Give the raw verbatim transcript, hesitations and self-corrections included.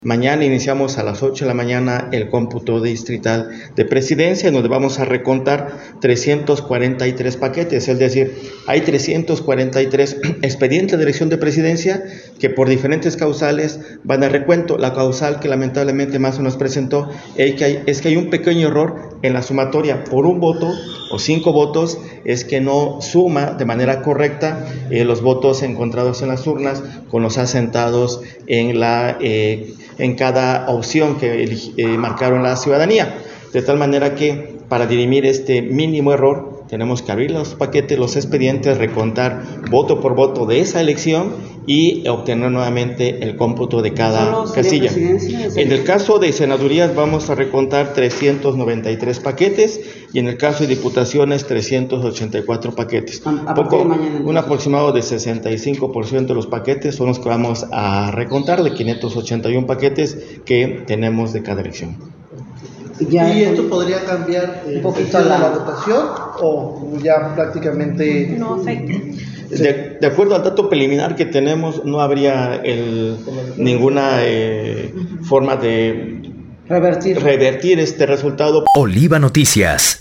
Mañana iniciamos a las ocho de la mañana el cómputo distrital de presidencia, en donde vamos a recontar trescientos cuarenta y tres paquetes, es decir, hay trescientos cuarenta y tres expedientes de elección de presidencia que por diferentes causales van a recuento. La causal que lamentablemente más se nos presentó es que hay, es que hay un pequeño error en la sumatoria por un voto o cinco votos, es que no suma de manera correcta eh, los votos encontrados en las urnas con los asentados en la eh, en cada opción que eh, marcaron la ciudadanía, de tal manera que para dirimir este mínimo error tenemos que abrir los paquetes, los expedientes, recontar voto por voto de esa elección y obtener nuevamente el cómputo de cada casilla. En el caso de senadurías vamos a recontar trescientos noventa y tres paquetes y en el caso de diputaciones trescientos ochenta y cuatro paquetes. A, a Poco, mañana, un aproximado de sesenta y cinco por ciento de los paquetes son los que vamos a recontar de quinientos ochenta y uno paquetes que tenemos de cada elección. Ya, ¿y esto podría cambiar eh, un poquito la... la votación o ya prácticamente no afecta? De, de acuerdo al dato preliminar que tenemos, no habría el, ninguna eh, forma de revertir. revertir este resultado. Oliva Noticias.